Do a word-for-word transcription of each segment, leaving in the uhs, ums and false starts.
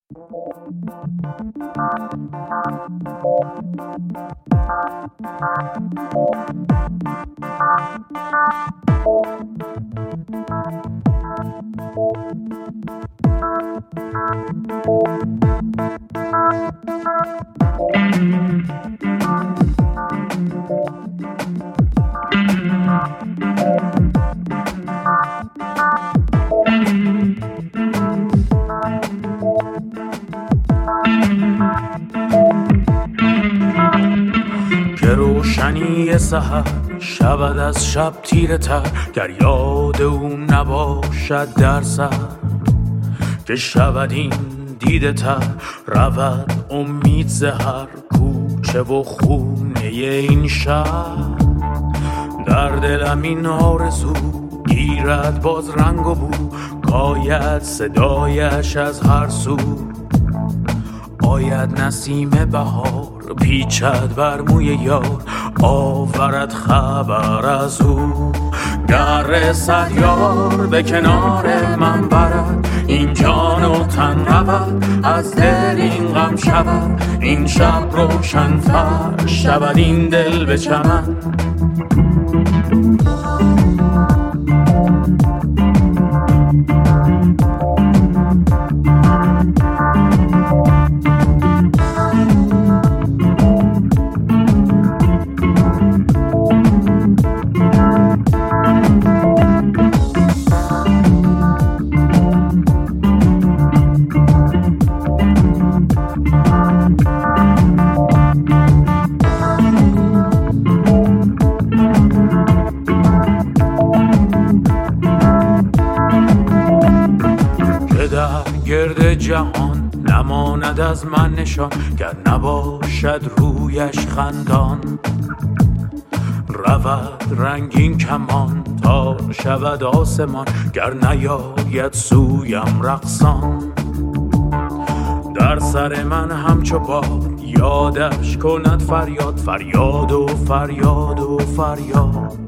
که روشنی سحر شود از شب تیره تر، گر یاد او نباشد در سر. که شود این دیده تر، رود امید زهر، کوچه و خونه این شهر. در دلم این آرزو گیرد باز رنگ و بو، کاید صدایش از هر سو. آید نسیم بهار پیچد بر موی یار، آورد خبر از او. گر رسد یار به کنار من برد، این جان و تن رود از دل این غم شود. این شب روشن تر شود این دل به چمن. گرد جهان نماند از من نشان، گر نباشد رویش خندان. رود رنگین کمان تا شود آسمان، گر نیاید سویم رقصان. در سر من همچو باد یادش کند فریاد، فریاد و فریاد و فریاد.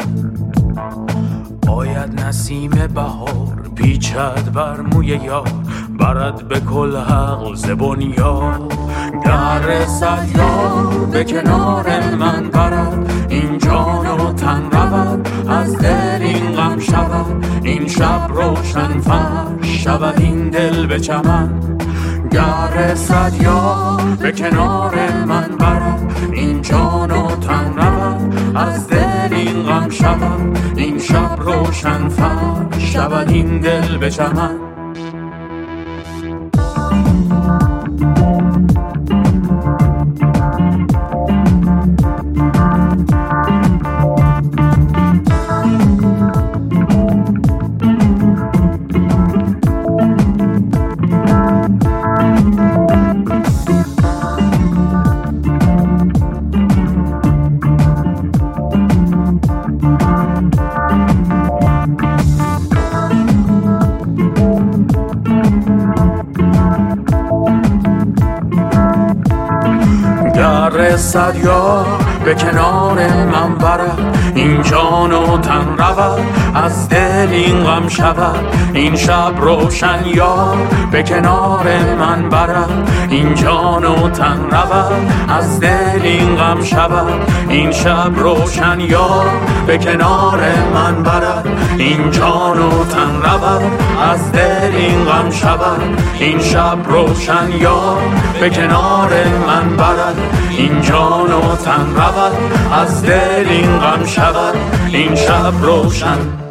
آید نسیم بهار پیچد بر موی یار، برد به کل حقل ز بنیاد. گر رسد یار به کنار من برد، این جان و تن رود از دل این غم شود. این شب روشن تر شود این دل به چمن. گر رسد یار به کنار من برد، این جان و تن رود از دل این غم شود. این شب روشن تر شود این دل به چمن. گر رسد یار به کنار من برد، این جان و تن رود از دل این غم شود. این شب روشن یار به کنار من برد، این جان و تن رود از دل این غم شود. این شب روشن یار به کنار من برد، این جان و تن رود از دل این غم شود. این شب روشن یار به کنار من برد، این جان و تن رود از دل این غم شود. این شب روشن